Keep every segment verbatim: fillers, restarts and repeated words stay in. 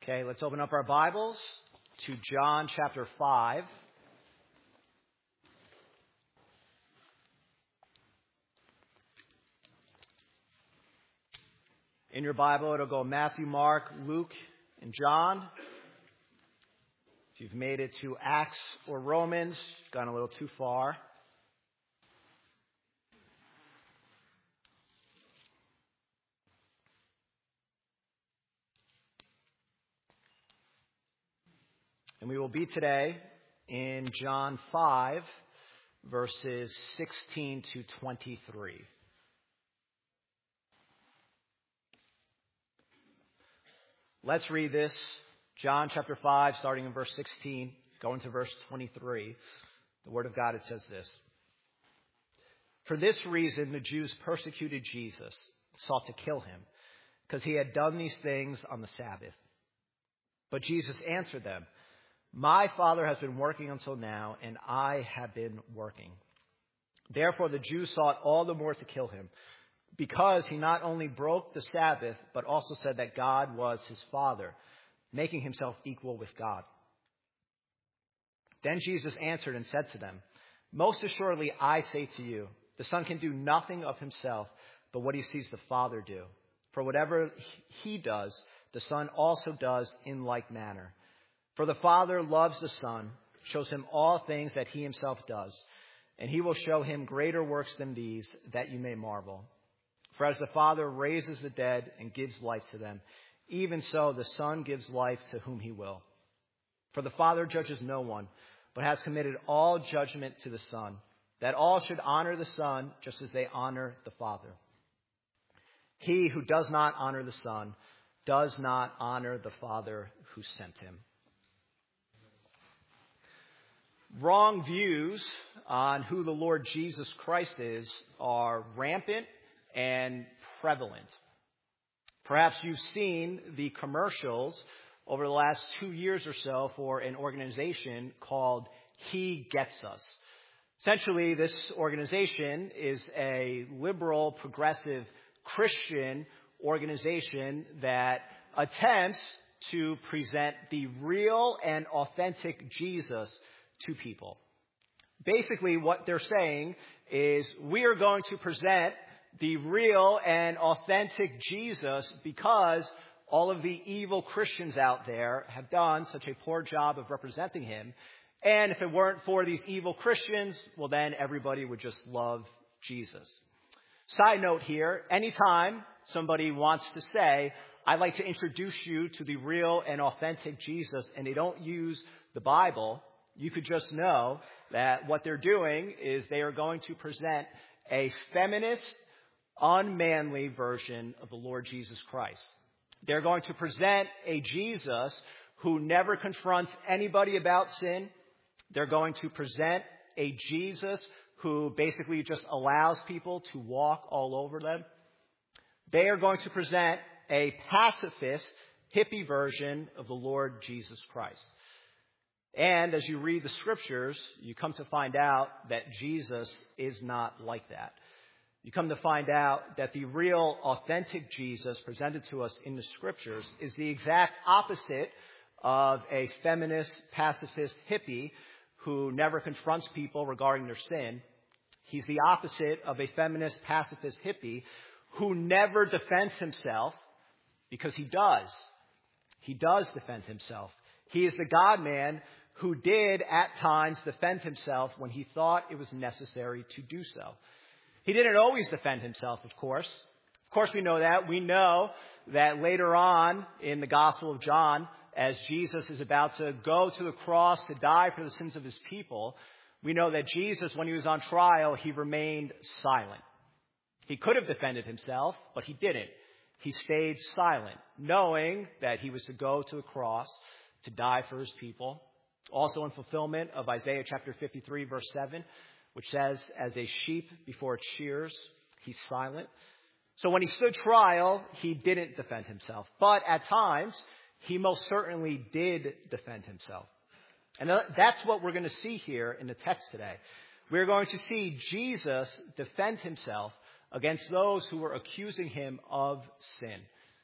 Okay, let's open up our Bibles to John chapter five. In your Bible, it'll go Matthew, Mark, Luke, and John. If you've made it to Acts or Romans, you've gone a little too far. And we will be today in John five, verses sixteen to twenty-three. Let's read this. John chapter five, starting in verse sixteen, going to verse twenty-three. The Word of God, it says this. For this reason, the Jews persecuted Jesus, sought to kill him, because he had done these things on the Sabbath. But Jesus answered them, My Father has been working until now, and I have been working. Therefore, the Jews sought all the more to kill him, because he not only broke the Sabbath, but also said that God was his Father, making himself equal with God. Then Jesus answered and said to them, Most assuredly I say to you, the Son can do nothing of himself, but what he sees the Father do. For whatever he does, the Son also does in like manner. For the Father loves the Son, shows him all things that he himself does, and he will show him greater works than these, that you may marvel. For as the Father raises the dead and gives life to them, even so the Son gives life to whom he will. For the Father judges no one, but has committed all judgment to the Son, that all should honor the Son just as they honor the Father. He who does not honor the Son does not honor the Father who sent him. Wrong views on who the Lord Jesus Christ is are rampant and prevalent. Perhaps you've seen the commercials over the last two years or so for an organization called He Gets Us. Essentially, this organization is a liberal, progressive, Christian organization that attempts to present the real and authentic Jesus to people. Basically, what they're saying is we are going to present the real and authentic Jesus because all of the evil Christians out there have done such a poor job of representing him. And if it weren't for these evil Christians, well, then everybody would just love Jesus. Side note here, anytime somebody wants to say, I'd like to introduce you to the real and authentic Jesus, and they don't use the Bible, you could just know that what they're doing is they are going to present a feminist, unmanly version of the Lord Jesus Christ. They're going to present a Jesus who never confronts anybody about sin. They're going to present a Jesus who basically just allows people to walk all over them. They are going to present a pacifist, hippie version of the Lord Jesus Christ. And as you read the scriptures, you come to find out that Jesus is not like that. You come to find out that the real, authentic Jesus presented to us in the scriptures is the exact opposite of a feminist, pacifist hippie who never confronts people regarding their sin. He's the opposite of a feminist, pacifist hippie who never defends himself, because he does. He does defend himself. He is the God-man who did at times defend himself when he thought it was necessary to do so. He didn't always defend himself, of course. Of course we know that. We know that later on in the Gospel of John, as Jesus is about to go to the cross to die for the sins of his people, we know that Jesus, when he was on trial, he remained silent. He could have defended himself, but he didn't. He stayed silent, knowing that he was to go to the cross to die for his people. Also in fulfillment of Isaiah chapter fifty-three, verse seven, which says, as a sheep before its shears, he's silent. So when he stood trial, he didn't defend himself. But at times, he most certainly did defend himself. And that's what we're going to see here in the text today. We're going to see Jesus defend himself against those who were accusing him of sin.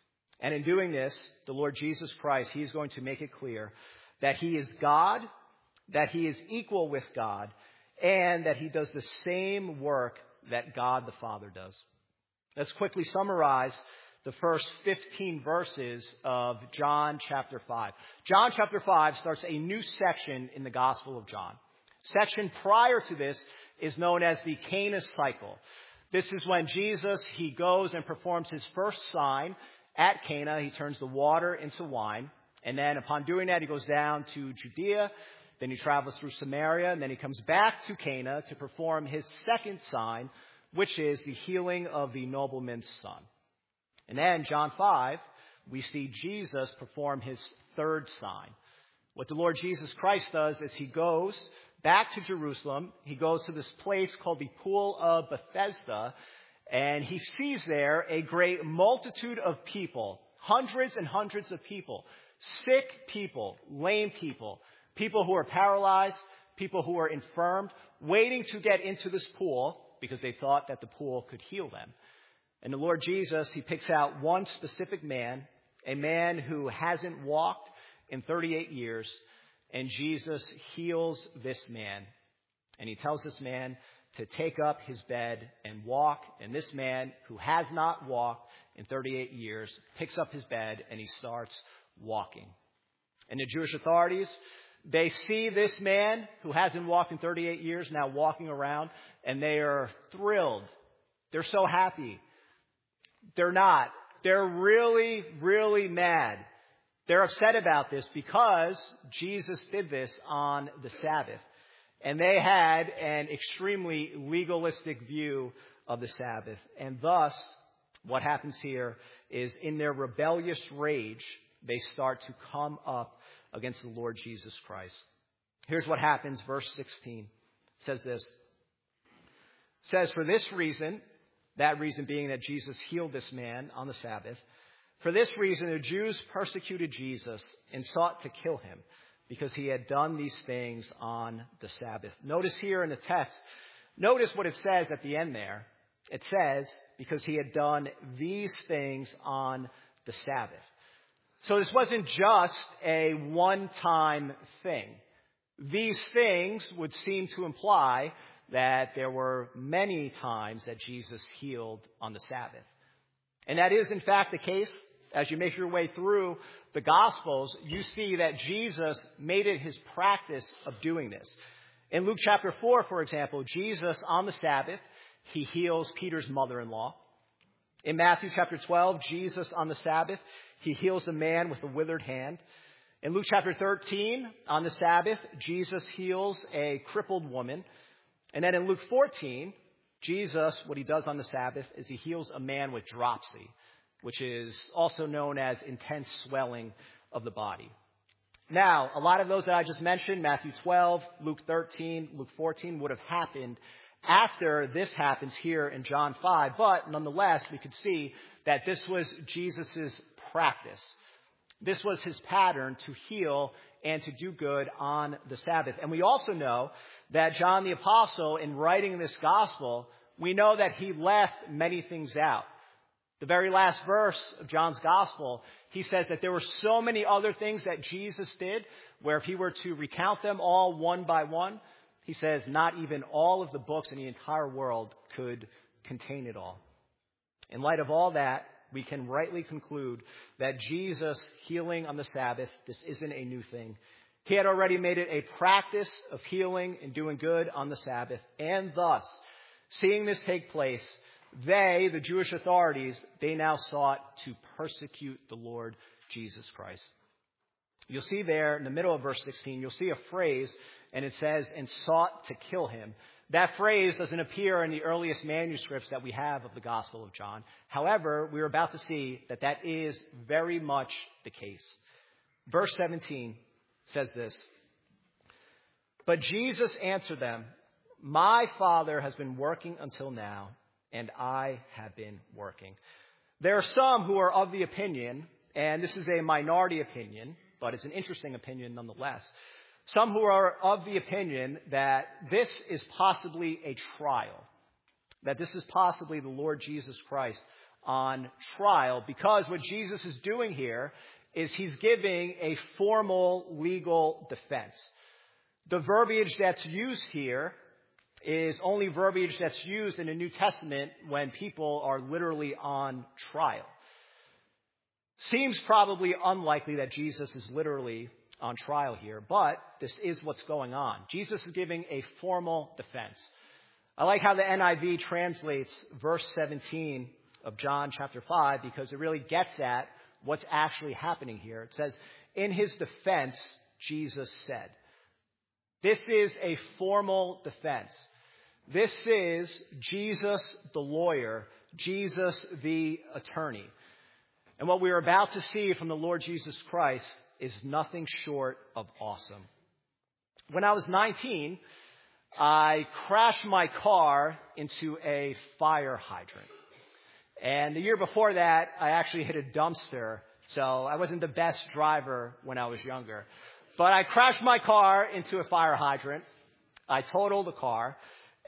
And in doing this, the Lord Jesus Christ, he is going to make it clear that he is God, that he is equal with God, and that he does the same work that God the Father does. Let's quickly summarize the first fifteen verses of John chapter five. John chapter five starts a new section in the Gospel of John. Section prior to this is known as the Cana cycle. This is when Jesus, he goes and performs his first sign at Cana. He turns the water into wine. And then upon doing that, he goes down to Judea. Then he travels through Samaria. And then he comes back to Cana to perform his second sign, which is the healing of the nobleman's son. And then John five, we see Jesus perform his third sign. What the Lord Jesus Christ does is he goes back to Jerusalem. He goes to this place called the Pool of Bethesda, and he sees there a great multitude of people, hundreds and hundreds of people, sick people, lame people, people who are paralyzed, people who are infirmed, waiting to get into this pool because they thought that the pool could heal them. And the Lord Jesus, he picks out one specific man, a man who hasn't walked in thirty-eight years, and Jesus heals this man. And he tells this man to take up his bed and walk. And this man, who has not walked in thirty-eight years, picks up his bed and he starts walking. And the Jewish authorities, they see this man who hasn't walked in thirty-eight years now walking around, and they are thrilled. They're so happy. They're not. They're really, really mad. They're upset about this because Jesus did this on the Sabbath. And they had an extremely legalistic view of the Sabbath. And thus, what happens here is in their rebellious rage, they start to come up against the Lord Jesus Christ. Here's what happens, verse sixteen. It says this. It says, for this reason, that reason being that Jesus healed this man on the Sabbath, for this reason the Jews persecuted Jesus and sought to kill him because he had done these things on the Sabbath. Notice here in the text, notice what it says at the end there. It says, because he had done these things on the Sabbath. So this wasn't just a one-time thing. These things would seem to imply that there were many times that Jesus healed on the Sabbath. And that is, in fact, the case. As you make your way through the Gospels, you see that Jesus made it his practice of doing this. In Luke chapter four, for example, Jesus on the Sabbath, he heals Peter's mother-in-law. In Matthew chapter twelve, Jesus on the Sabbath, he heals a man with a withered hand. In Luke chapter thirteen, on the Sabbath, Jesus heals a crippled woman. And then in Luke fourteen, Jesus, what he does on the Sabbath is he heals a man with dropsy, which is also known as intense swelling of the body. Now, a lot of those that I just mentioned, Matthew twelve, Luke thirteen, Luke fourteen, would have happened after this happens here in John five. But nonetheless, we could see that this was Jesus' practice. This was his pattern to heal and to do good on the Sabbath. And we also know that John the Apostle, in writing this gospel, we know that he left many things out. The very last verse of John's gospel, he says that there were so many other things that Jesus did, where if he were to recount them all one by one, he says not even all of the books in the entire world could contain it all. In light of all that, we can rightly conclude that Jesus healing on the Sabbath, this isn't a new thing. He had already made it a practice of healing and doing good on the Sabbath. And thus, seeing this take place, they, the Jewish authorities, they now sought to persecute the Lord Jesus Christ. You'll see there in the middle of verse sixteen, you'll see a phrase, and it says, and sought to kill him. That phrase doesn't appear in the earliest manuscripts that we have of the Gospel of John. However, we're about to see that that is very much the case. Verse seventeen says this, but Jesus answered them, my Father has been working until now, and I have been working. There are some who are of the opinion, and this is a minority opinion, but it's an interesting opinion nonetheless. Some who are of the opinion that this is possibly a trial, that this is possibly the Lord Jesus Christ on trial, because what Jesus is doing here is he's giving a formal legal defense. The verbiage that's used here is only verbiage that's used in the New Testament when people are literally on trial. Seems probably unlikely that Jesus is literally on trial here, but this is what's going on. Jesus is giving a formal defense. I like how the N I V translates verse seventeen of John chapter five, because it really gets at what's actually happening here. It says, in his defense, Jesus said. This is a formal defense. This is Jesus the lawyer, Jesus the attorney. And what we are about to see from the Lord Jesus Christ is nothing short of awesome. When I was nineteen, I crashed my car into a fire hydrant. And the year before that, I actually hit a dumpster. So I wasn't the best driver when I was younger. But I crashed my car into a fire hydrant. I totaled the car.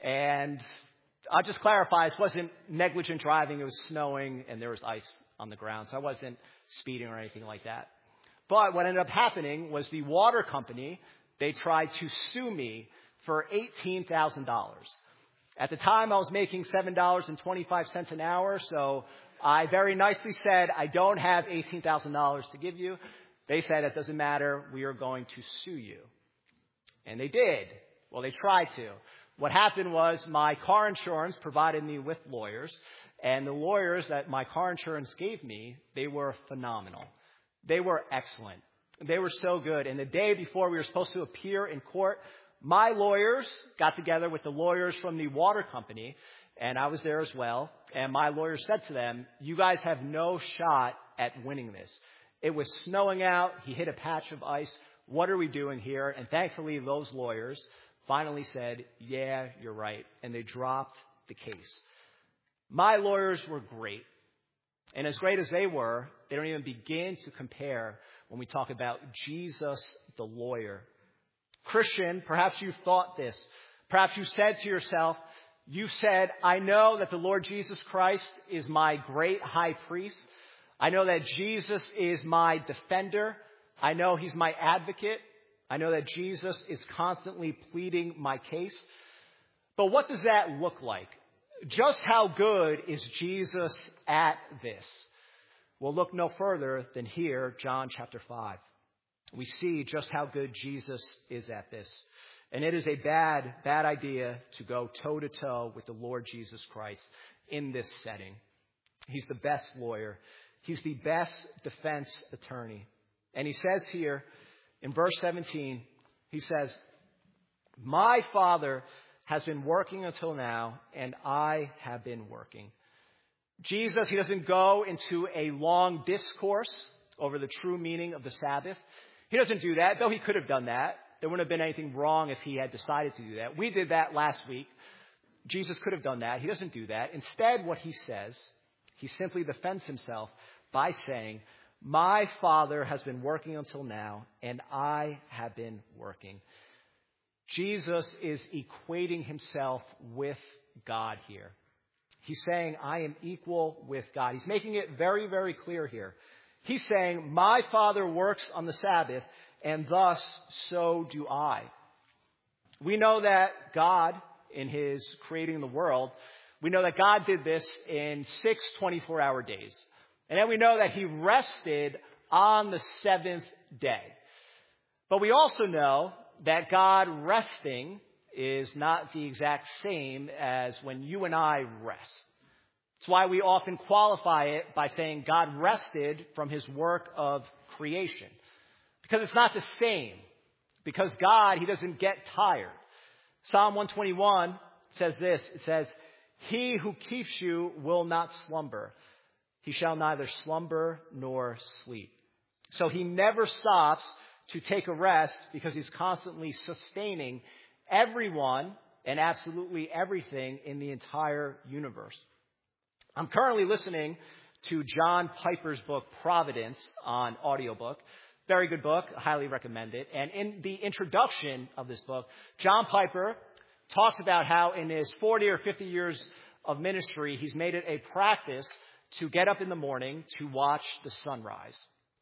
And I'll just clarify, this wasn't negligent driving. It was snowing and there was ice on the ground. So I wasn't speeding or anything like that. But what ended up happening was the water company, they tried to sue me for eighteen thousand dollars. At the time, I was making seven dollars and twenty-five cents an hour, so I very nicely said, I don't have eighteen thousand dollars to give you. They said, it doesn't matter, we are going to sue you. And they did. Well, they tried to. What happened was my car insurance provided me with lawyers, and the lawyers that my car insurance gave me, they were phenomenal. They were excellent. They were so good. And the day before we were supposed to appear in court, my lawyers got together with the lawyers from the water company, and I was there as well. And my lawyer said to them, you guys have no shot at winning this. It was snowing out. He hit a patch of ice. What are we doing here? And thankfully, those lawyers finally said, yeah, you're right. And they dropped the case. My lawyers were great. And as great as they were, they don't even begin to compare when we talk about Jesus the lawyer. Christian, perhaps you've thought this. Perhaps you said to yourself, you said, I know that the Lord Jesus Christ is my great high priest. I know that Jesus is my defender. I know he's my advocate. I know that Jesus is constantly pleading my case. But what does that look like? Just how good is Jesus at this? Well, look no further than here, John chapter five. We see just how good Jesus is at this. And it is a bad, bad idea to go toe-to-toe with the Lord Jesus Christ in this setting. He's the best lawyer. He's the best defense attorney. And he says here in verse seventeen, he says, my Father has been working until now, and I have been working. Jesus, he doesn't go into a long discourse over the true meaning of the Sabbath. He doesn't do that, though he could have done that. There wouldn't have been anything wrong if he had decided to do that. We did that last week. Jesus could have done that. He doesn't do that. Instead, what he says, he simply defends himself by saying, my Father has been working until now, and I have been working. Jesus is equating himself with God here. He's saying, I am equal with God. He's making it very, very clear here. He's saying, my Father works on the Sabbath, and thus so do I. We know that God, in his creating the world, we know that God did this in six twenty-four hour days. And then we know that he rested on the seventh day. But we also know that God resting is not the exact same as when you and I rest. That's why we often qualify it by saying God rested from his work of creation. Because it's not the same. Because God, he doesn't get tired. Psalm one twenty-one says this. It says, he who keeps you will not slumber. He shall neither slumber nor sleep. So he never stops to take a rest because he's constantly sustaining everyone and absolutely everything in the entire universe. I'm currently listening to John Piper's book, Providence, on audiobook. Very good book. I highly recommend it. And in the introduction of this book, John Piper talks about how in his forty or fifty years of ministry, he's made it a practice to get up in the morning to watch the sunrise.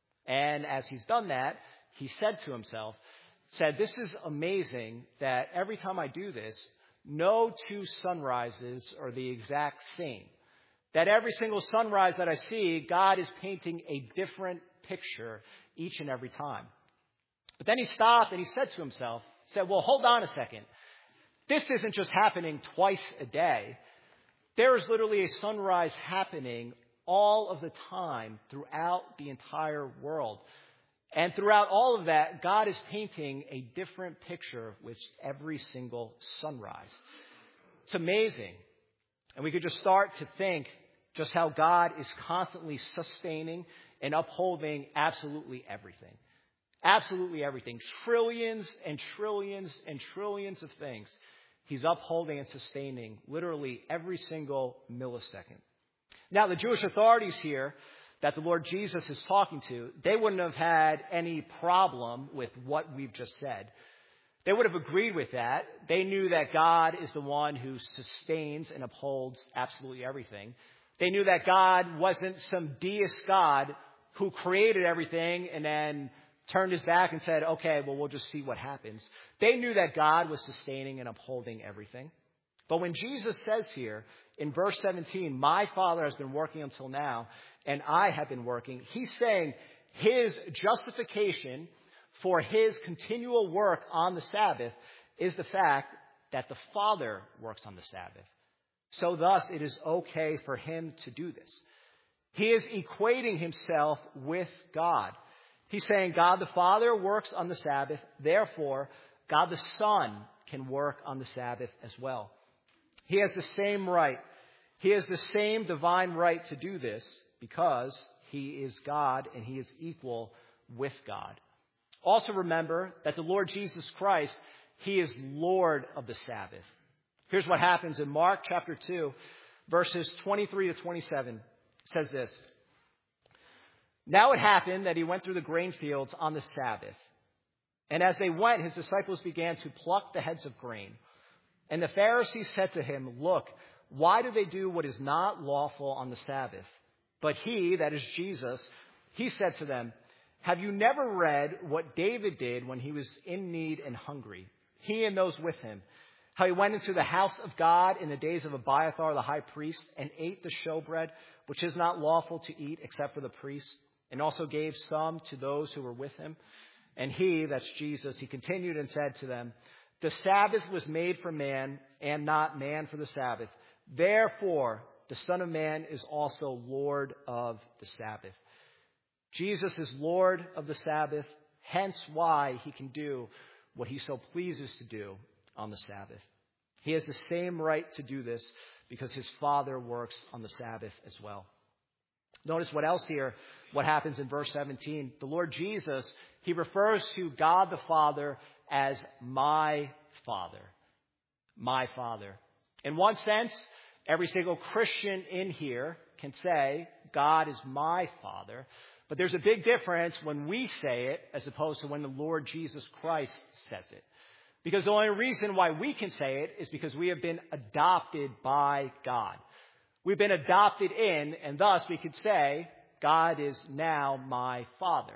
And as he's done that, he said to himself, said, this is amazing that every time I do this, no two sunrises are the exact same. That every single sunrise that I see, God is painting a different picture each and every time. But then he stopped and he said to himself, said, well, hold on a second. This isn't just happening twice a day. There is literally a sunrise happening all of the time throughout the entire world. And throughout all of that, God is painting a different picture with every single sunrise. It's amazing. And we could just start to think just how God is constantly sustaining and upholding absolutely everything. Absolutely everything. Trillions and trillions and trillions of things He's upholding and sustaining literally every single millisecond. Now, the Jewish authorities here that the Lord Jesus is talking to, they wouldn't have had any problem with what we've just said. They would have agreed with that. They knew that God is the one who sustains and upholds absolutely everything. They knew that God wasn't some deist God who created everything and then turned his back and said, okay, well, we'll just see what happens. They knew that God was sustaining and upholding everything. But when Jesus says here in verse seventeen, my Father has been working until now, and I have been working, he's saying his justification for his continual work on the Sabbath is the fact that the Father works on the Sabbath. So thus, it is okay for him to do this. He is equating himself with God. He's saying God the Father works on the Sabbath. Therefore, God the Son can work on the Sabbath as well. He has the same right. He has the same divine right to do this because he is God and he is equal with God. Also remember that the Lord Jesus Christ, he is Lord of the Sabbath. Here's what happens in Mark chapter two, verses twenty-three to twenty-seven. It says this. Now it happened that he went through the grain fields on the Sabbath. And as they went, his disciples began to pluck the heads of grain. And the Pharisees said to him, look, why do they do what is not lawful on the Sabbath? But he, that is Jesus, he said to them, have you never read what David did when he was in need and hungry? He and those with him. How he went into the house of God in the days of Abiathar the high priest and ate the showbread, which is not lawful to eat except for the priests, and also gave some to those who were with him. And he, that's Jesus, he continued and said to them, the Sabbath was made for man and not man for the Sabbath. Therefore, the Son of Man is also Lord of the Sabbath. Jesus is Lord of the Sabbath, hence why he can do what he so pleases to do on the Sabbath. He has the same right to do this because his Father works on the Sabbath as well. Notice what else here, what happens in verse seventeen. The Lord Jesus, he refers to God the Father as my Father. My Father. In one sense, every single Christian in here can say, God is my Father. But there's a big difference when we say it as opposed to when the Lord Jesus Christ says it. Because the only reason why we can say it is because we have been adopted by God. We've been adopted in, and thus we could say, God is now my Father.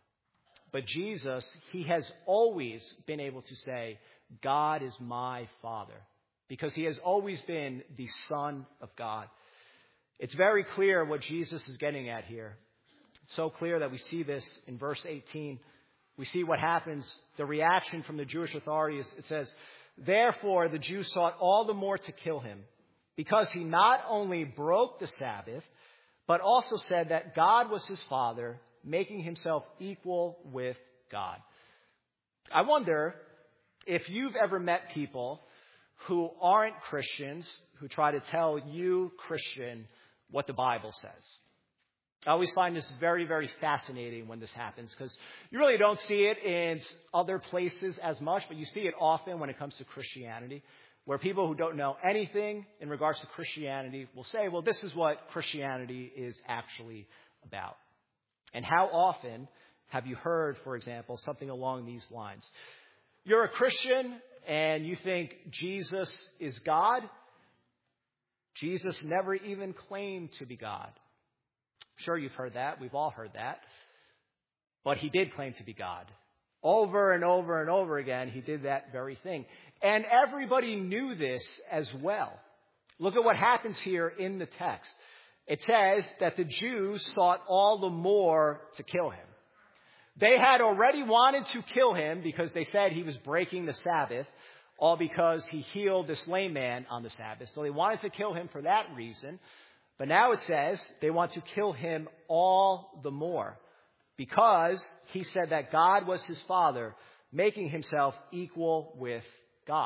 But Jesus, he has always been able to say, God is my Father, because he has always been the Son of God. It's very clear what Jesus is getting at here. It's so clear that we see this in verse eighteen. We see what happens, the reaction from the Jewish authorities. It says, therefore the Jews sought all the more to kill him, because he not only broke the Sabbath, but also said that God was his Father, making himself equal with God. I wonder if you've ever met people who aren't Christians, who try to tell you, Christian, what the Bible says. I always find this very, very fascinating when this happens, because you really don't see it in other places as much, but you see it often when it comes to Christianity, where people who don't know anything in regards to Christianity will say, well, this is what Christianity is actually about. And how often have you heard, for example, something along these lines? You're a Christian and you think Jesus is God. Jesus never even claimed to be God. Sure, you've heard that. We've all heard that. But he did claim to be God. Over and over and over again, he did that very thing. And everybody knew this as well. Look at what happens here in the text. It says that the Jews sought all the more to kill him. They had already wanted to kill him because they said he was breaking the Sabbath, all because he healed this lame man on the Sabbath. So they wanted to kill him for that reason. But now it says they want to kill him all the more because he said that God was his Father, making himself equal with God.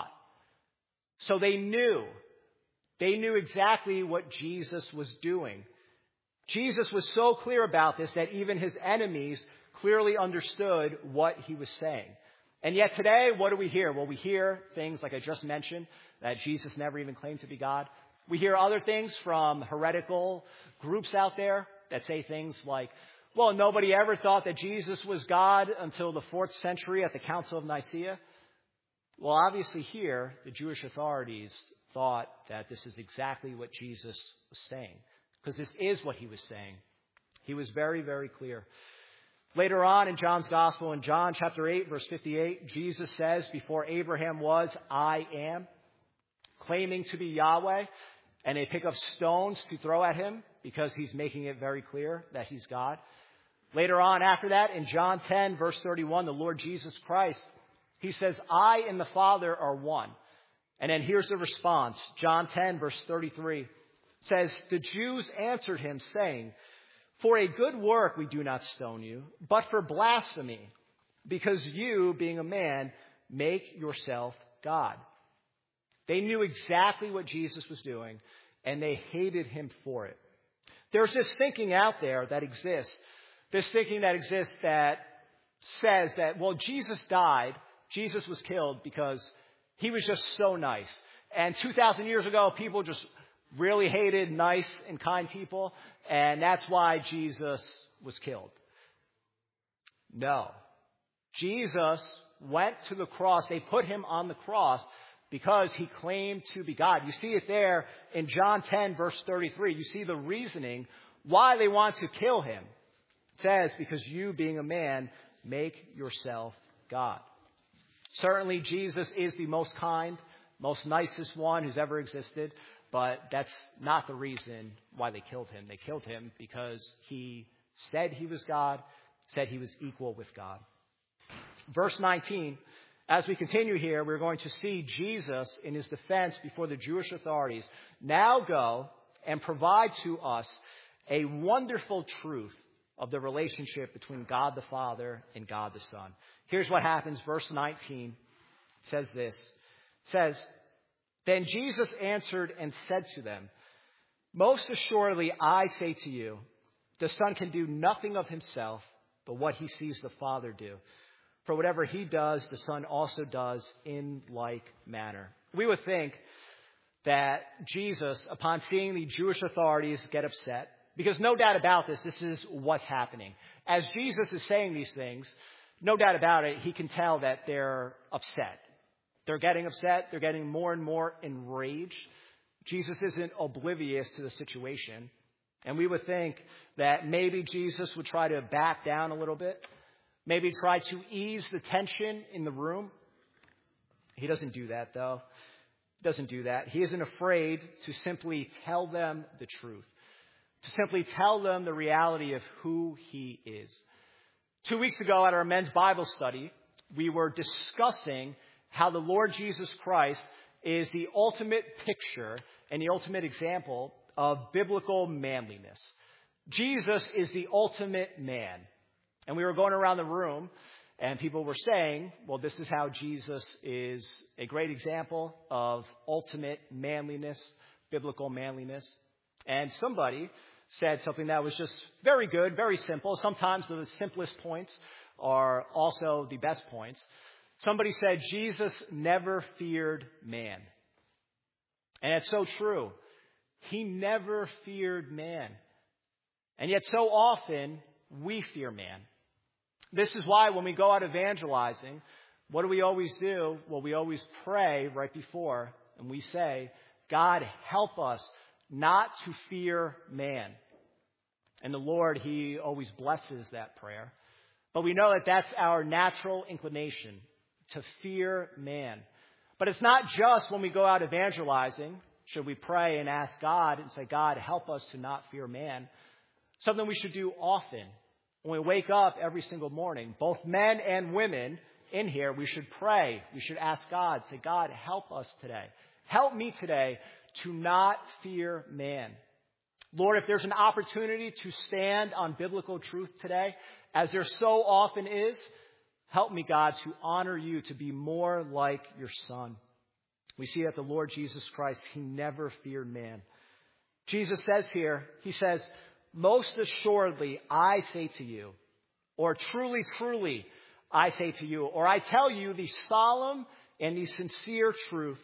So they knew. They knew exactly what Jesus was doing. Jesus was so clear about this that even his enemies clearly understood what he was saying. And yet today, what do we hear? Well, we hear things like I just mentioned, that Jesus never even claimed to be God. We hear other things from heretical groups out there that say things like, well, nobody ever thought that Jesus was God until the fourth century at the Council of Nicaea. Well, obviously here, the Jewish authorities thought that this is exactly what Jesus was saying, because this is what he was saying. He was very, very clear. Later on in John's Gospel, in John chapter eight, verse fifty-eight, Jesus says, before Abraham was, I am, claiming to be Yahweh, and they pick up stones to throw at him because he's making it very clear that he's God. Later on, after that, in John ten, verse thirty-one, the Lord Jesus Christ, he says, I and the Father are one. And then here's the response. John ten, verse thirty-three says, the Jews answered him, saying, for a good work we do not stone you, but for blasphemy, because you, being a man, make yourself God. They knew exactly what Jesus was doing, and they hated him for it. There's this thinking out there that exists, this thinking that exists that says that, well, Jesus died, Jesus was killed because he was just so nice. And two thousand years ago, people just really hated nice and kind people, and that's why Jesus was killed. No. Jesus went to the cross. They put him on the cross because he claimed to be God. You see it there in John ten, verse thirty-three. You see the reasoning why they want to kill him. It says, because you, being a man, make yourself God. Certainly, Jesus is the most kind, most nicest one who's ever existed, but that's not the reason why they killed him. They killed him because he said he was God, said he was equal with God. Verse nineteen, as we continue here, we're going to see Jesus in his defense before the Jewish authorities now go and provide to us a wonderful truth of the relationship between God the Father and God the Son. Here's what happens. Verse nineteen says this. It says, then Jesus answered and said to them, most assuredly I say to you, the Son can do nothing of himself but what he sees the Father do. For whatever he does, the Son also does in like manner. We would think that Jesus, upon seeing the Jewish authorities get upset, because no doubt about this, this is what's happening. As Jesus is saying these things, no doubt about it, he can tell that they're upset. They're getting upset. They're getting more and more enraged. Jesus isn't oblivious to the situation. And we would think that maybe Jesus would try to back down a little bit, maybe try to ease the tension in the room. He doesn't do that, though. He doesn't do that. He isn't afraid to simply tell them the truth, to simply tell them the reality of who he is. Two weeks ago at our men's Bible study, we were discussing how the Lord Jesus Christ is the ultimate picture and the ultimate example of biblical manliness. Jesus is the ultimate man. And we were going around the room and people were saying, well, this is how Jesus is a great example of ultimate manliness, biblical manliness. And somebody said something that was just very good, very simple. Sometimes the simplest points are also the best points. Somebody said, Jesus never feared man. And it's so true. He never feared man. And yet so often we fear man. This is why when we go out evangelizing, what do we always do? Well, we always pray right before, and we say, God, help us not to fear man. And the Lord, he always blesses that prayer. But we know that that's our natural inclination, to fear man. But it's not just when we go out evangelizing should we pray and ask God and say, God, help us to not fear man. Something we should do often. When we wake up every single morning, both men and women in here, we should pray. We should ask God, say, God, help us today. Help me today to not fear man. Lord, if there's an opportunity to stand on biblical truth today, as there so often is, help me, God, to honor you, to be more like your Son. We see that the Lord Jesus Christ, he never feared man. Jesus says here, he says, most assuredly, I say to you, or truly, truly, I say to you, or I tell you the solemn and the sincere truth.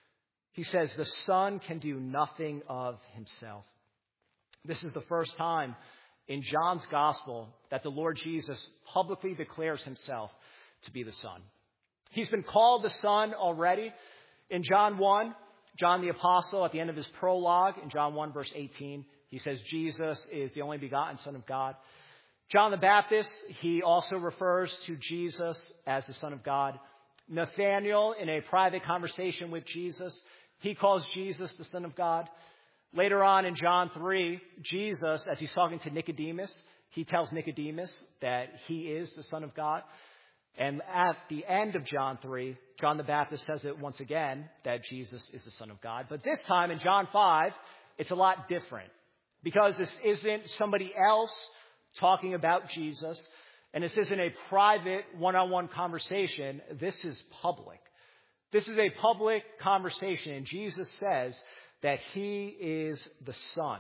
He says the Son can do nothing of himself. This is the first time in John's gospel that the Lord Jesus publicly declares himself to be the Son. He's been called the Son already. In John one, John the Apostle, at the end of his prologue, in John one, verse eighteen, he says Jesus is the only begotten Son of God. John the Baptist, he also refers to Jesus as the Son of God. Nathanael, in a private conversation with Jesus, he calls Jesus the Son of God. Later on in John three, Jesus, as he's talking to Nicodemus, he tells Nicodemus that he is the Son of God. And at the end of John three, John the Baptist says it once again, that Jesus is the Son of God. But this time in John five, it's a lot different. Because this isn't somebody else talking about Jesus, and this isn't a private one-on-one conversation. This is public. This is a public conversation, and Jesus says that he is the Son.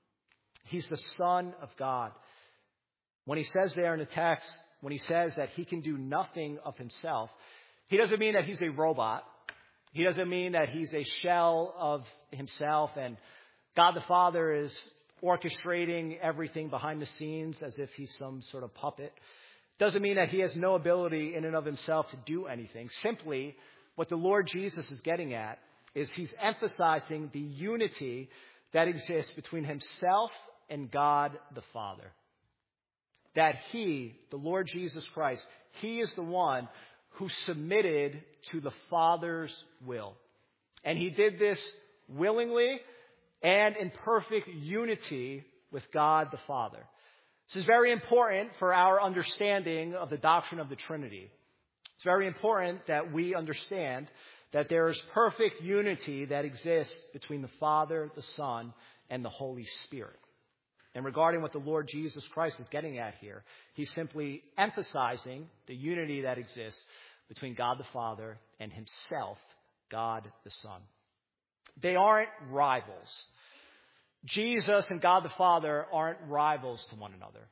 He's the Son of God. When he says there in the text, when he says that he can do nothing of himself, he doesn't mean that he's a robot. He doesn't mean that he's a shell of himself and God the Father is orchestrating everything behind the scenes as if he's some sort of puppet. Doesn't mean that he has no ability in and of himself to do anything. Simply, what the Lord Jesus is getting at is he's emphasizing the unity that exists between himself and God the Father. That he, the Lord Jesus Christ, he is the one who submitted to the Father's will. And he did this willingly and in perfect unity with God the Father. This is very important for our understanding of the doctrine of the Trinity. It's very important that we understand that there is perfect unity that exists between the Father, the Son, and the Holy Spirit. And regarding what the Lord Jesus Christ is getting at here, he's simply emphasizing the unity that exists between God the Father and himself, God the Son. They aren't rivals. Jesus and God the Father aren't rivals to one another.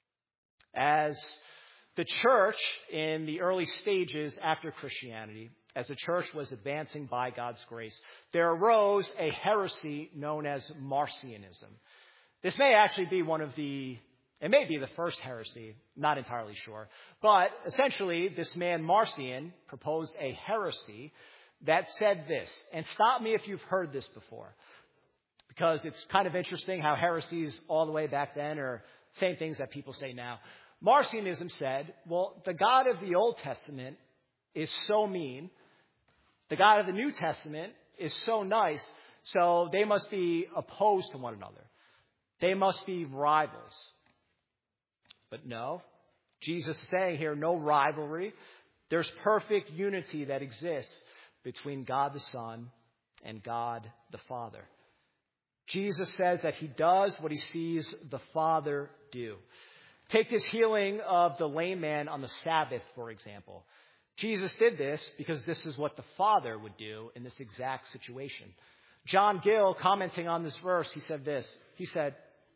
As the church in the early stages after Christianity, as the church was advancing by God's grace, there arose a heresy known as Marcionism. This may actually be one of the, it may be the first heresy, not entirely sure. But essentially, this man Marcion proposed a heresy that said this, and stop me if you've heard this before, because it's kind of interesting how heresies all the way back then are same things that people say now. Marcionism said, well, the God of the Old Testament is so mean. The God of the New Testament is so nice, so they must be opposed to one another. They must be rivals. But no, Jesus is saying here, no rivalry. There's perfect unity that exists between God the Son and God the Father. Jesus says that he does what he sees the Father do. Take this healing of the lame man on the Sabbath, for example. Jesus did this because this is what the Father would do in this exact situation. John Gill, commenting on this verse, he said this. He said,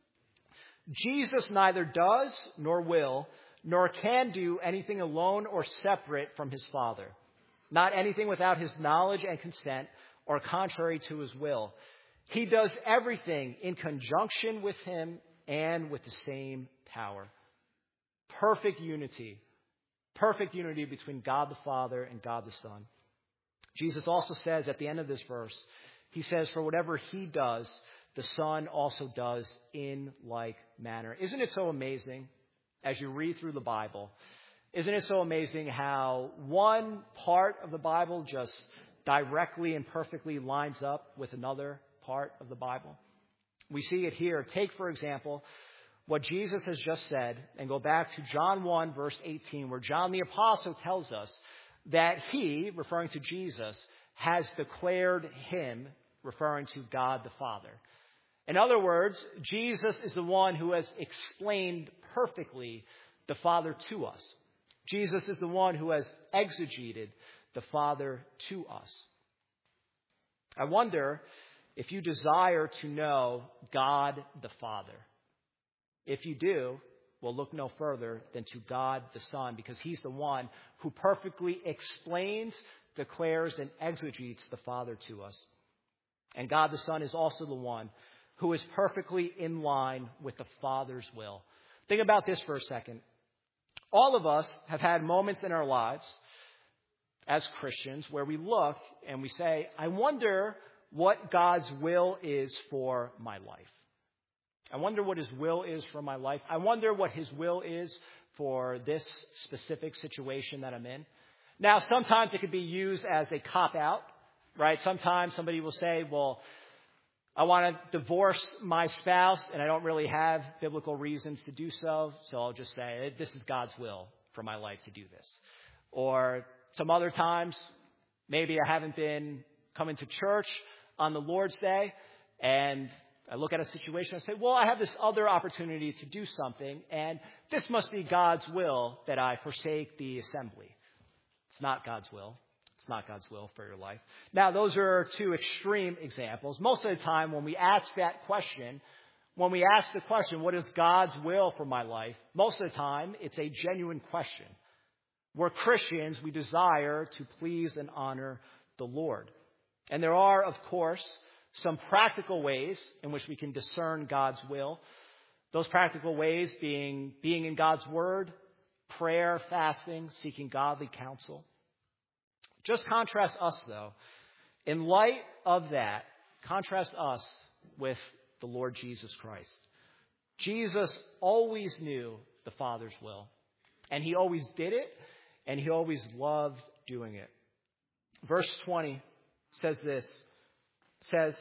Jesus neither does nor will nor can do anything alone or separate from his Father. Not anything without his knowledge and consent or contrary to his will. He does everything in conjunction with him and with the same power. Perfect unity. Perfect unity between God the Father and God the Son. Jesus also says at the end of this verse, he says, for whatever he does, the Son also does in like manner. Isn't it so amazing as you read through the Bible? Isn't it so amazing how one part of the Bible just directly and perfectly lines up with another part of the Bible? We see it here. Take, for example, what Jesus has just said and go back to John one, verse eighteen, where John the Apostle tells us that he, referring to Jesus, has declared him, referring to God the Father. In other words, Jesus is the one who has explained perfectly the Father to us. Jesus is the one who has exegeted the Father to us. I wonder if you desire to know God the Father. If you do, well, look no further than to God the Son, because he's the one who perfectly explains, declares, and exegetes the Father to us. And God the Son is also the one who is perfectly in line with the Father's will. Think about this for a second. All of us have had moments in our lives as Christians where we look and we say, I wonder what God's will is for my life. I wonder what his will is for my life. I wonder what his will is for this specific situation that I'm in. Now, sometimes it could be used as a cop-out, right? Sometimes somebody will say, well, I want to divorce my spouse, and I don't really have biblical reasons to do so, so I'll just say, this is God's will for my life to do this. Or some other times, maybe I haven't been coming to church on the Lord's Day, and I look at a situation and say, well, I have this other opportunity to do something, and this must be God's will that I forsake the assembly. It's not God's will. It's not God's will for your life. Now, those are two extreme examples. Most of the time when we ask that question, when we ask the question, what is God's will for my life? Most of the time, it's a genuine question. We're Christians. We desire to please and honor the Lord. And there are, of course, some practical ways in which we can discern God's will. Those practical ways being being in God's word, prayer, fasting, seeking godly counsel. Just contrast us, though. In light of that, contrast us with the Lord Jesus Christ. Jesus always knew the Father's will, and he always did it, and he always loved doing it. Verse twenty says this, says,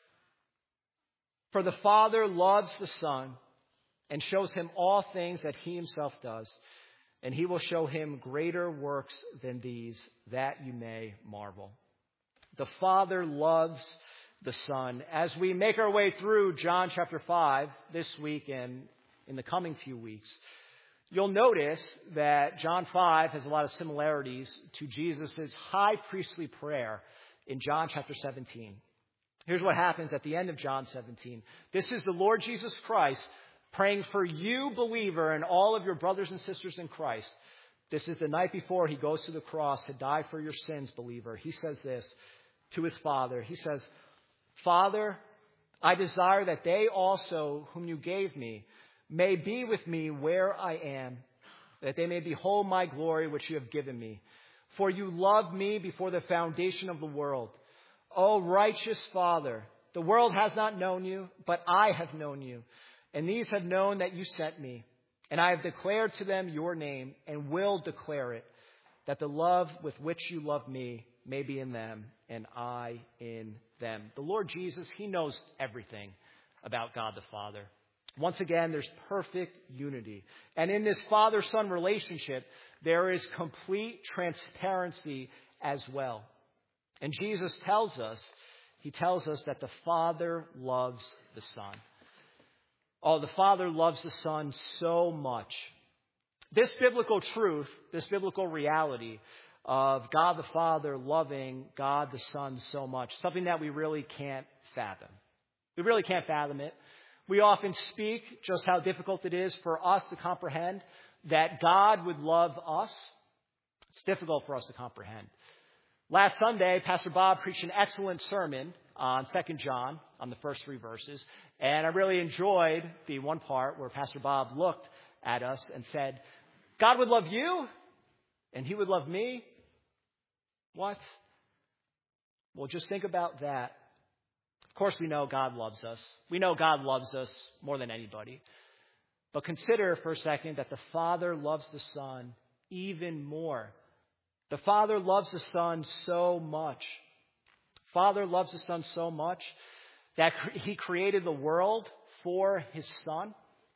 for the Father loves the Son and shows him all things that he himself does, and he will show him greater works than these, that you may marvel. The Father loves the Son. As we make our way through John chapter five this week and in the coming few weeks, you'll notice that John five has a lot of similarities to Jesus' high priestly prayer in John chapter seventeen. Here's what happens at the end of John seventeen. This is the Lord Jesus Christ praying for you, believer, and all of your brothers and sisters in Christ. This is the night before he goes to the cross to die for your sins, believer. He says this to his Father. He says, Father, I desire that they also, whom you gave me, may be with me where I am, that they may behold my glory which you have given me. For you loved me before the foundation of the world. O righteous Father, the world has not known you, but I have known you. And these have known that you sent me. And I have declared to them your name and will declare it, that the love with which you love me may be in them and I in them. The Lord Jesus, he knows everything about God the Father. Once again, there's perfect unity. And in this father-son relationship, there is complete transparency as well. And Jesus tells us, he tells us that the Father loves the Son. Oh, the Father loves the Son so much. This biblical truth, this biblical reality of God the Father loving God the Son so much, something that we really can't fathom. We really can't fathom it. We often speak just how difficult it is for us to comprehend that God would love us. It's difficult for us to comprehend. Last Sunday, Pastor Bob preached an excellent sermon on Second John, on the first three verses. And I really enjoyed the one part where Pastor Bob looked at us and said, God would love you and he would love me. What? Well, just think about that Of course, we know God loves us. We know God loves us more than anybody. But consider for a second that the Father loves the Son even more. The Father loves the Son so much. Father loves the Son so much that he created the world for his Son.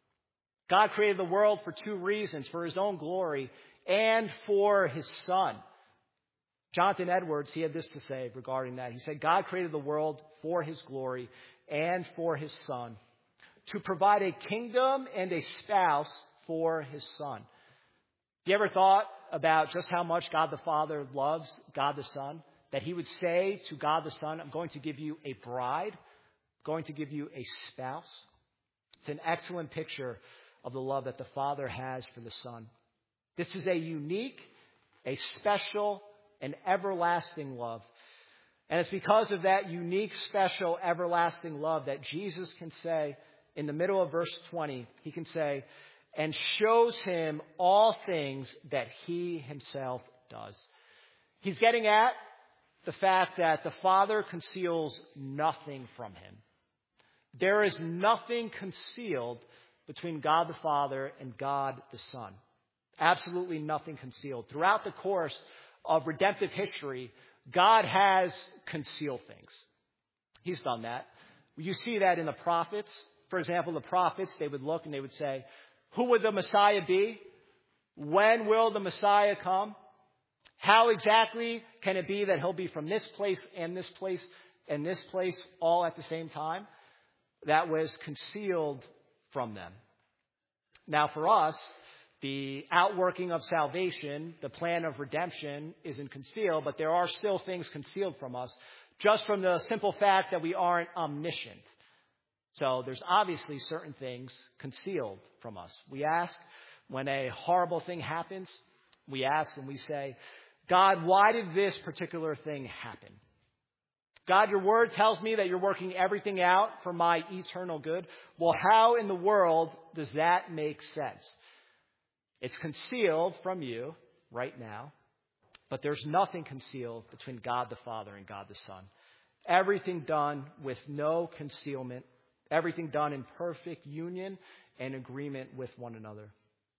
God created the world for two reasons, for his own glory and for his Son. Jonathan Edwards, he had this to say regarding that. He said, God created the world for his glory and for his Son, to provide a kingdom and a spouse for his Son. You ever thought about just how much God the Father loves God the Son? That he would say to God the Son, I'm going to give you a bride, I'm going to give you a spouse. It's an excellent picture of the love that the Father has for the Son. This is a unique, a special, an everlasting love. And it's because of that unique, special, everlasting love that Jesus can say in the middle of verse twenty, he can say, and shows him all things that he himself does. He's getting at the fact that the Father conceals nothing from him. There is nothing concealed between God the Father and God the Son. Absolutely nothing concealed. Throughout the course of redemptive history, God has concealed things. He's done that. You see that in the prophets. For example, the prophets, they would look and they would say, who would the Messiah be? When will the Messiah come? How exactly can it be that he'll be from this place and this place and this place all at the same time? That was concealed from them. Now for us, the outworking of salvation, the plan of redemption, isn't concealed, but there are still things concealed from us, just from the simple fact that we aren't omniscient. So there's obviously certain things concealed from us. We ask when a horrible thing happens, we ask and we say, God, why did this particular thing happen? God, your word tells me that you're working everything out for my eternal good. Well, how in the world does that make sense? It's concealed from you right now, but there's nothing concealed between God the Father and God the Son. Everything done with no concealment, everything done in perfect union and agreement with one another.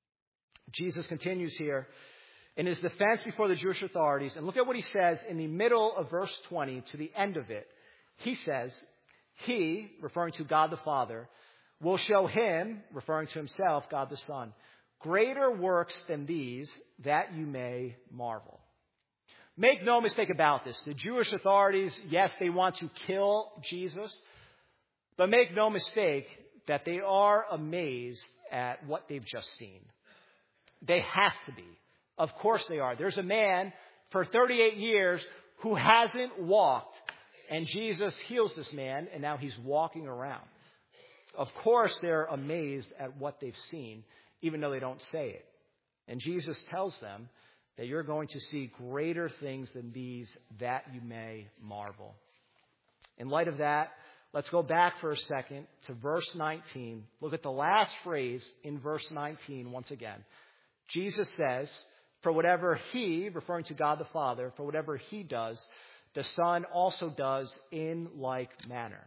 Jesus continues here in his defense before the Jewish authorities, and look at what he says in the middle of verse twenty to the end of it. He says, he, referring to God the Father, will show him, referring to himself, God the Son, greater works than these, that you may marvel. Make no mistake about this. The Jewish authorities, yes, they want to kill Jesus, but make no mistake that they are amazed at what they've just seen. They have to be. Of course they are. There's a man for thirty-eight years who hasn't walked, and Jesus heals this man, and now he's walking around. Of course they're amazed at what they've seen, even though they don't say it. And Jesus tells them that you're going to see greater things than these, that you may marvel. In light of that, let's go back for a second to verse nineteen. Look at the last phrase in verse nineteen once again. Jesus says, for whatever he, referring to God the Father, for whatever he does, the Son also does in like manner.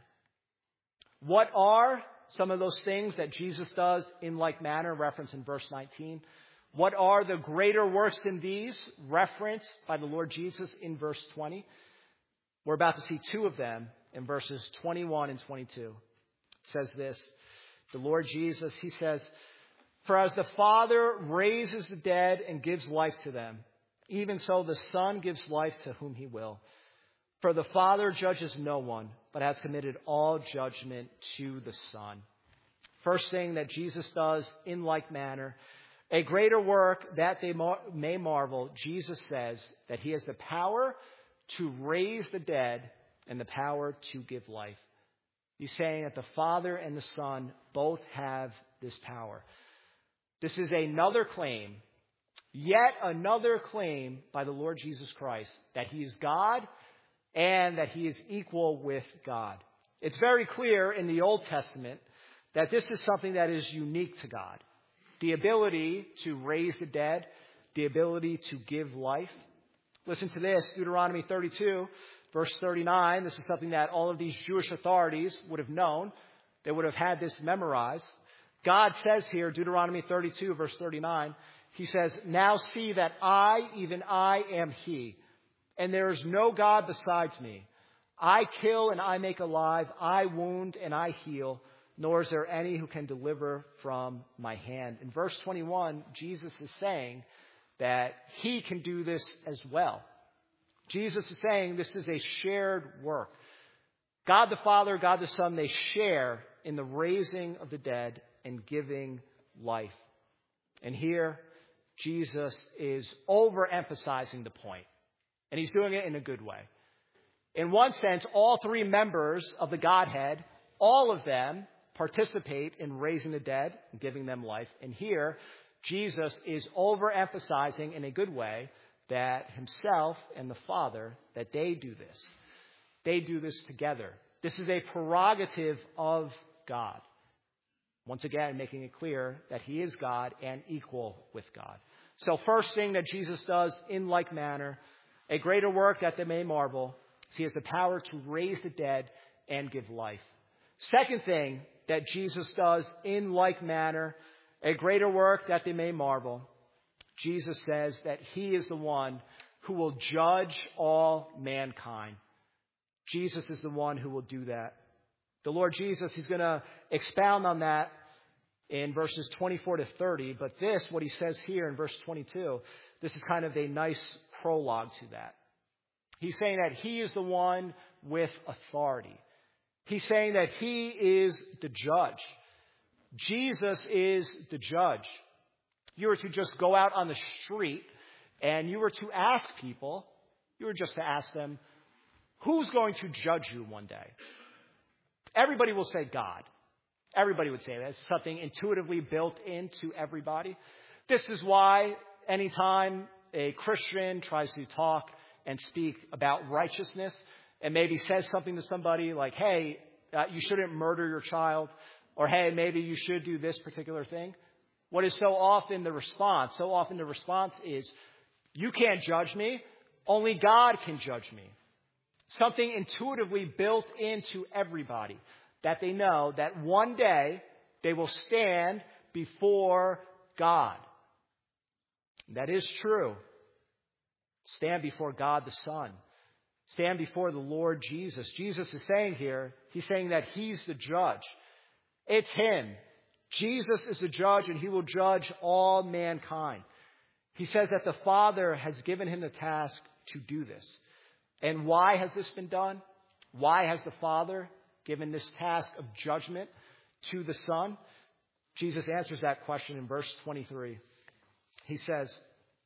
What are some of those things that Jesus does in like manner, referenced in verse nineteen? What are the greater works than these, referenced by the Lord Jesus in verse twenty? We're about to see two of them in verses twenty-one and twenty-two. It says this, the Lord Jesus, he says, for as the Father raises the dead and gives life to them, even so the Son gives life to whom he will. For the Father judges no one, but has committed all judgment to the Son. First thing that Jesus does in like manner, a greater work that they may marvel, Jesus says that he has the power to raise the dead and the power to give life. He's saying that the Father and the Son both have this power. This is another claim, yet another claim by the Lord Jesus Christ, that he is God and that he is equal with God. It's very clear in the Old Testament that this is something that is unique to God. The ability to raise the dead, the ability to give life. Listen to this, Deuteronomy thirty-two, Verse thirty-nine, this is something that all of these Jewish authorities would have known. They would have had this memorized. God says here, Deuteronomy thirty-two, verse thirty-nine, he says, "Now see that I, even I, am he, and there is no God besides me. I kill and I make alive, I wound and I heal, nor is there any who can deliver from my hand." In verse twenty-one, Jesus is saying that he can do this as well. Jesus is saying this is a shared work. God the Father, God the Son, they share in the raising of the dead and giving life. And here, Jesus is overemphasizing the point. And he's doing it in a good way. In one sense, all three members of the Godhead, all of them participate in raising the dead and giving them life. And here, Jesus is overemphasizing in a good way that himself and the Father, that they do this. They do this together. This is a prerogative of God. Once again, making it clear that he is God and equal with God. So first thing that Jesus does in like manner, a greater work that they may marvel, is he has the power to raise the dead and give life. Second thing that Jesus does in like manner, a greater work that they may marvel, Jesus says that he is the one who will judge all mankind. Jesus is the one who will do that. The Lord Jesus, he's going to expound on that in verses twenty-four to thirty. But this, what he says here in verse twenty-two, this is kind of a nice prologue to that. He's saying that he is the one with authority. He's saying that he is the judge. Jesus is the judge. You were to just go out on the street and you were to ask people, you were just to ask them, who's going to judge you one day? Everybody will say God. Everybody would say that. It's something intuitively built into everybody. This is why anytime a Christian tries to talk and speak about righteousness and maybe says something to somebody like, hey, uh, you shouldn't murder your child, or hey, maybe you should do this particular thing. What is so often the response? So often the response is, you can't judge me. Only God can judge me. Something intuitively built into everybody, that they know that one day they will stand before God. That is true. Stand before God the Son. Stand before the Lord Jesus. Jesus is saying here, he's saying that he's the judge. It's him. Jesus is the judge, and he will judge all mankind. He says that the Father has given him the task to do this. And why has this been done? Why has the Father given this task of judgment to the Son? Jesus answers that question in verse twenty-three. He says,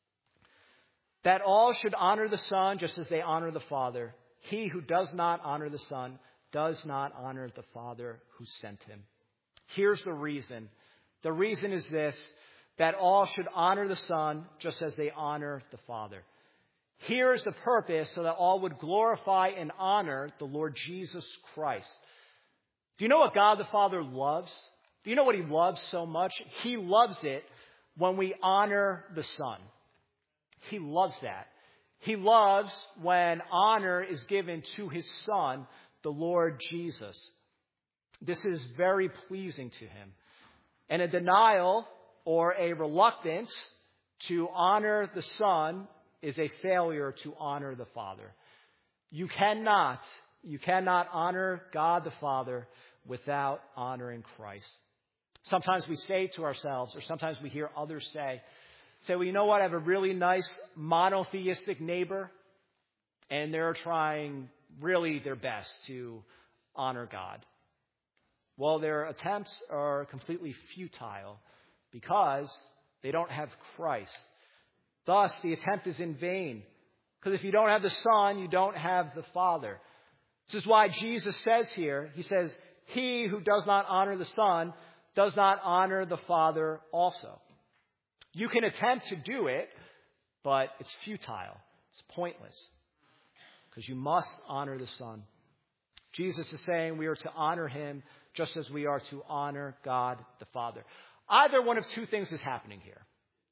that all should honor the Son just as they honor the Father. He who does not honor the Son does not honor the Father who sent him. Here's the reason. The reason is this, that all should honor the Son just as they honor the Father. Here is the purpose, so that all would glorify and honor the Lord Jesus Christ. Do you know what God the Father loves? Do you know what he loves so much? He loves it when we honor the Son. He loves that. He loves when honor is given to his Son, the Lord Jesus. This is very pleasing to him. And a denial or a reluctance to honor the Son is a failure to honor the Father. You cannot, you cannot honor God the Father without honoring Christ. Sometimes we say to ourselves, or sometimes we hear others say, say, well, you know what? I have a really nice monotheistic neighbor, and they're trying really their best to honor God. Well, their attempts are completely futile because they don't have Christ. Thus, the attempt is in vain. Because if you don't have the Son, you don't have the Father. This is why Jesus says here, he says, he who does not honor the Son does not honor the Father also. You can attempt to do it, but it's futile. It's pointless. Because you must honor the Son. Jesus is saying we are to honor him just as we are to honor God the Father. Either one of two things is happening here.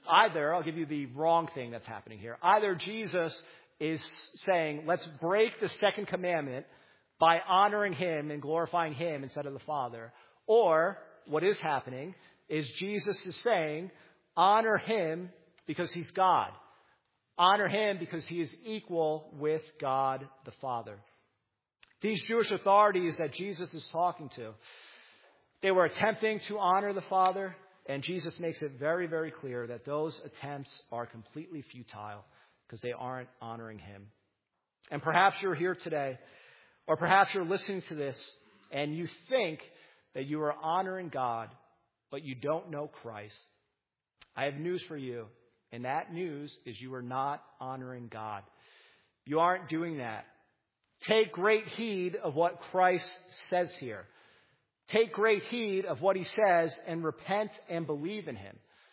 either, I'll give you the wrong thing that's happening here. Either Jesus is saying, let's break the second commandment by honoring him and glorifying him instead of the Father. Or what is happening is Jesus is saying, honor him because he's God. Honor him because he is equal with God the Father. These Jewish authorities that Jesus is talking to, they were attempting to honor the Father, and Jesus makes it very, very clear that those attempts are completely futile because they aren't honoring him. And perhaps you're here today, or perhaps you're listening to this, and you think that you are honoring God, but you don't know Christ. I have news for you, and that news is you are not honoring God. You aren't doing that. Take great heed of what Christ says here. Take great heed of what he says and repent and believe in him.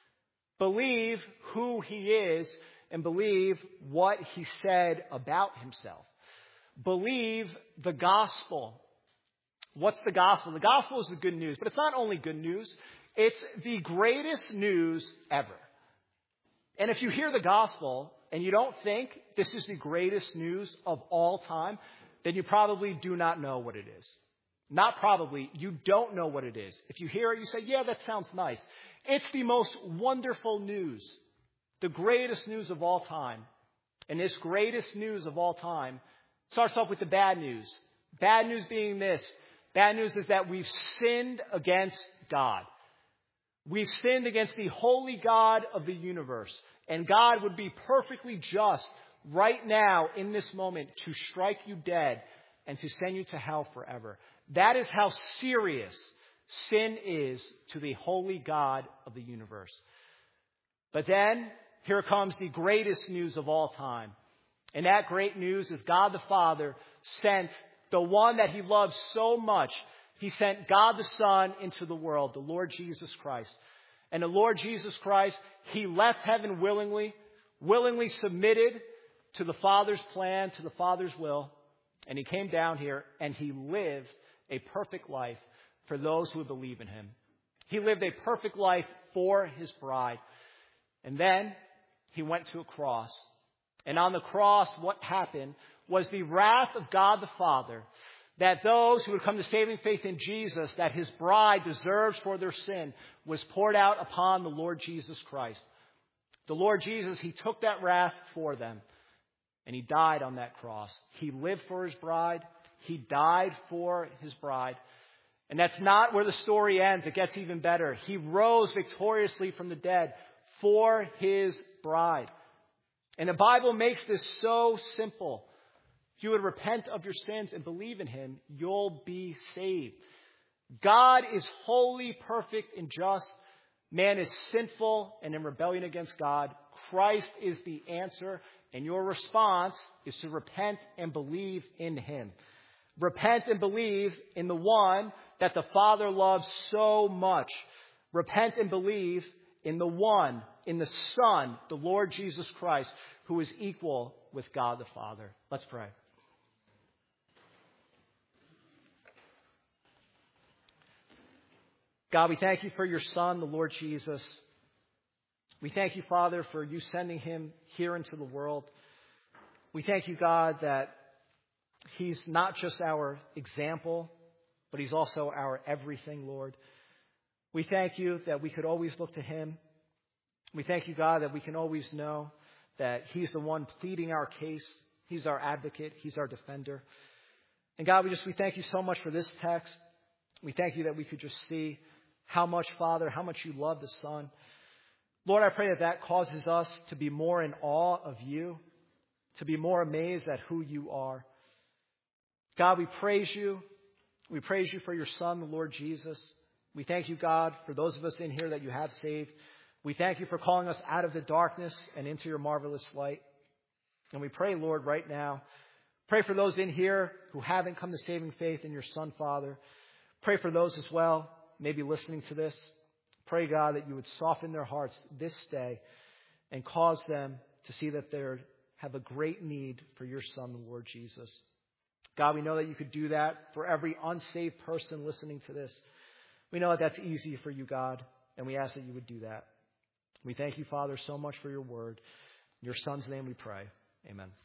Believe who he is and believe what he said about himself. Believe the gospel. What's the gospel? The gospel is the good news, but it's not only good news. It's the greatest news ever. And if you hear the gospel and you don't think this is the greatest news of all time, then you probably do not know what it is. Not probably, you don't know what it is. If you hear it, you say, yeah, that sounds nice. It's the most wonderful news, the greatest news of all time. And this greatest news of all time starts off with the bad news. Bad news being this. Bad news is that we've sinned against God. We've sinned against the holy God of the universe. And God would be perfectly just right now in this moment to strike you dead and to send you to hell forever. That is how serious sin is to the holy God of the universe. But then here comes the greatest news of all time. And that great news is God the Father sent the one that he loves so much. He sent God the Son into the world, the Lord Jesus Christ. And the Lord Jesus Christ, he left heaven willingly, willingly submitted to the Father's plan, to the Father's will. And he came down here and he lived a perfect life for those who believe in him. He lived a perfect life for his bride. And then he went to a cross. And on the cross, what happened was the wrath of God the Father, that those who would come to saving faith in Jesus, that his bride deserves for their sin, was poured out upon the Lord Jesus Christ. The Lord Jesus, he took that wrath for them, and he died on that cross. He lived for his bride. He died for his bride. And that's not where the story ends. It gets even better. He rose victoriously from the dead for his bride. And the Bible makes this so simple. If you would repent of your sins and believe in him, you'll be saved. God is holy, perfect, and just. Man is sinful and in rebellion against God. Christ is the answer, and your response is to repent and believe in him. Repent and believe in the one that the Father loves so much. Repent and believe in the one, in the Son, the Lord Jesus Christ, who is equal with God the Father. Let's pray. God, we thank you for your Son, the Lord Jesus. We thank you, Father, for you sending him here into the world. We thank you, God, that he's not just our example, but he's also our everything, Lord. We thank you that we could always look to him. We thank you, God, that we can always know that he's the one pleading our case. He's our advocate. He's our defender. And God, we just, we thank you so much for this text. We thank you that we could just see how much, Father, how much you love the Son. Lord, I pray that that causes us to be more in awe of you, to be more amazed at who you are. God, we praise you. We praise you for your Son, the Lord Jesus. We thank you, God, for those of us in here that you have saved. We thank you for calling us out of the darkness and into your marvelous light. And we pray, Lord, right now, pray for those in here who haven't come to saving faith in your Son, Father. Pray for those as well, maybe listening to this. Pray, God, that you would soften their hearts this day and cause them to see that they have a great need for your Son, the Lord Jesus. God, we know that you could do that for every unsaved person listening to this. We know that that's easy for you, God, and we ask that you would do that. We thank you, Father, so much for your word. In your Son's name we pray. Amen.